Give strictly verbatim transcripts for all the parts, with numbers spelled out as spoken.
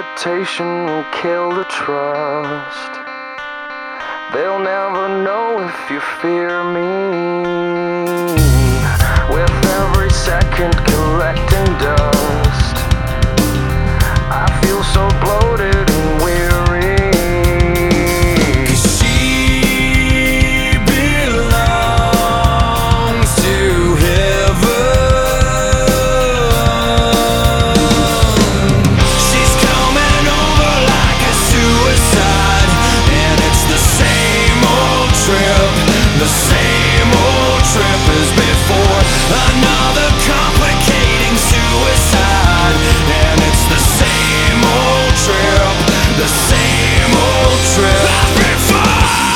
reputation will kill the trust. They'll never know if you fear me. With every second collecting dust, I feel so bloated and weary. 'Cause she belongs to heaven. She's coming over like a suicide, and it's the same old trip, the same old trip as before. Another complicating suicide, and it's the same old trip, the same old trip as before.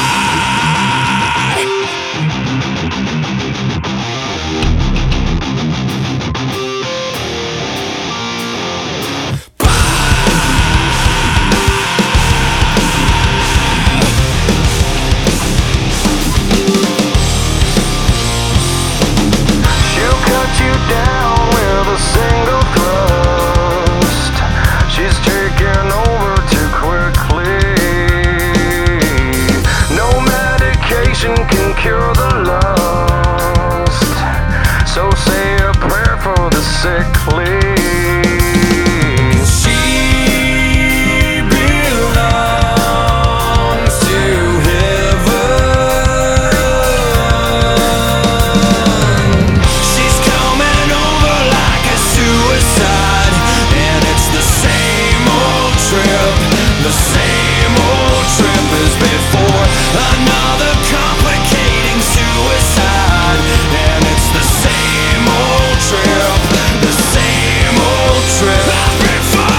She'll cut you down with a single thrust. She's taking over too quickly. No medication can cure the lust, so say a prayer for the sickly. She belongs to heaven. She's coming over like a suicide, and it's the same old trip, the same old trip as before. Another complicating suicide, and it's the same old trip, the same old trip as before.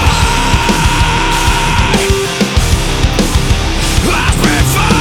As before.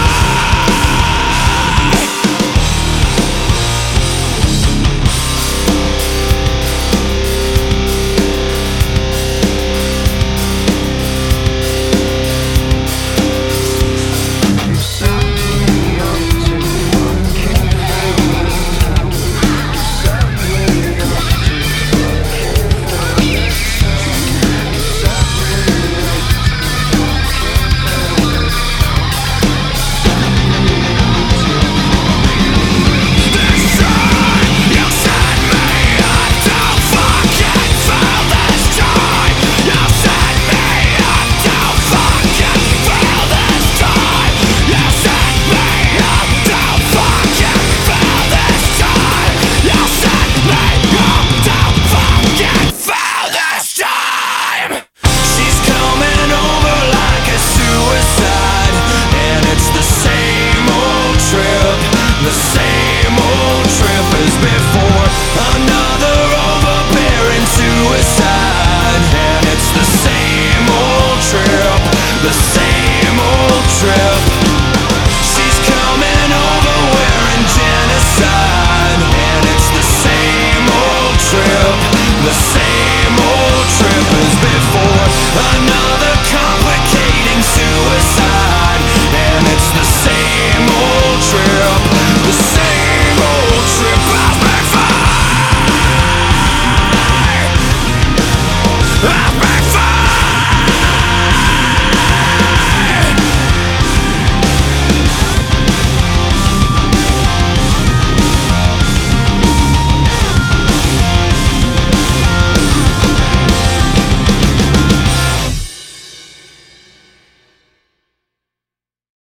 She's coming over like a suicide, and it's the same old trip, the same old trip as before. Another overbearing suicide, and it's the same old trip, the same old trip. She's coming over wearing genocide, and it's the same old trip, the same old trip as